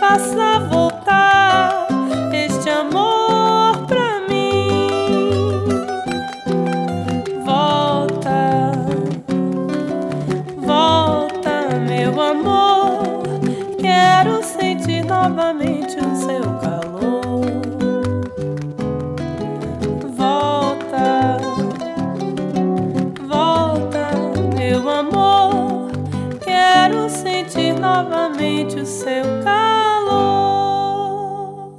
faça voltar este amor pra mim. Volta, volta, meu amor. Quero sentir novamente o seu calor. Volta, volta, meu amor. Quero sentir novamente o seu calor.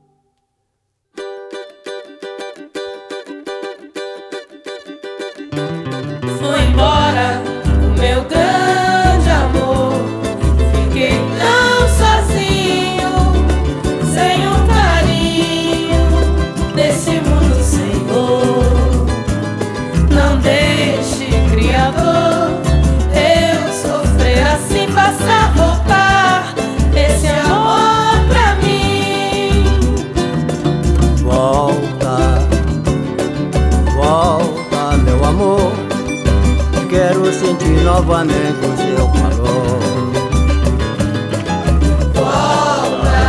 Foi embora o meu grande amor. Fiquei tão sozinho, sem o carinho desse mundo Senhor. Não deixe, Criador, eu sofrer assim. Faça voltar esse amor pra mim. Volta, volta, meu amor. Quero sentir novamente o seu calor. Volta,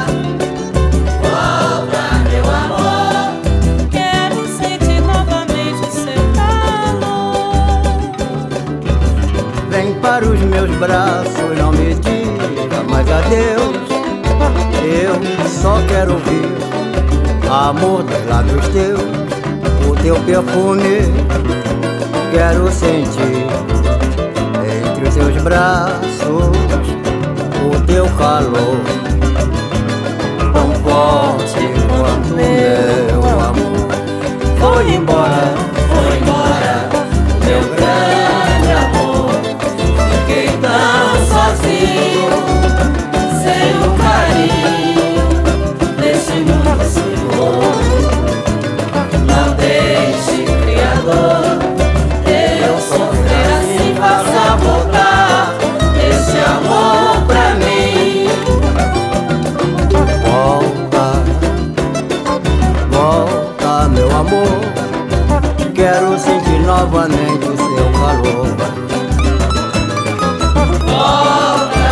volta, meu amor. Quero sentir novamente o seu calor. Vem para os meus braços, não me diga mais adeus. Eu só quero ouvir amor dos lábios teus, o teu perfume. Quero sentir entre os seus braços o teu calor, tão forte quanto meu amor. Foi embora, meu grande amor. Fiquei tão sozinho, Sem o carinho desse mundo Senhor. Não deixe, Criador, eu sofrer assim. Faça voltar esse amor pra mim. volta, volta, meu amor. Quero sentir novamente o seu calor. Volta,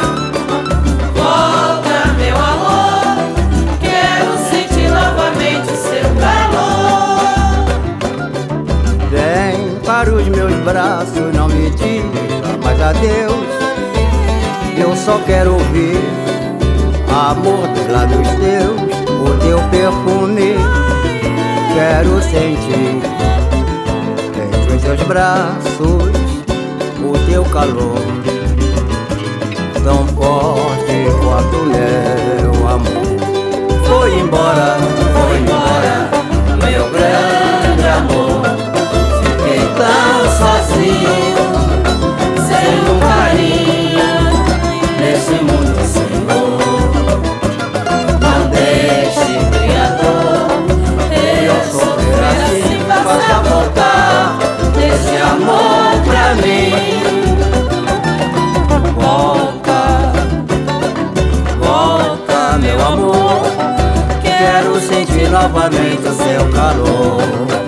volta, meu amor. Quero sentir novamente o seu calor. Vem para os meus braços, não me diga mais adeus. Eu só quero ouvir amor dos lábios teus, o teu perfume. Quero sentir entre os teus braços o teu calor, tão forte quanto meu amor. Foi embora, meu grande amor. Fiquei tão sozinho, sem um carinho nesse mundo Senhor. Não deixe, Criador, eu sofrer assim. Faça voltar esse amor pra mim. Volta, volta, meu amor. Quero sentir novamente o seu calor.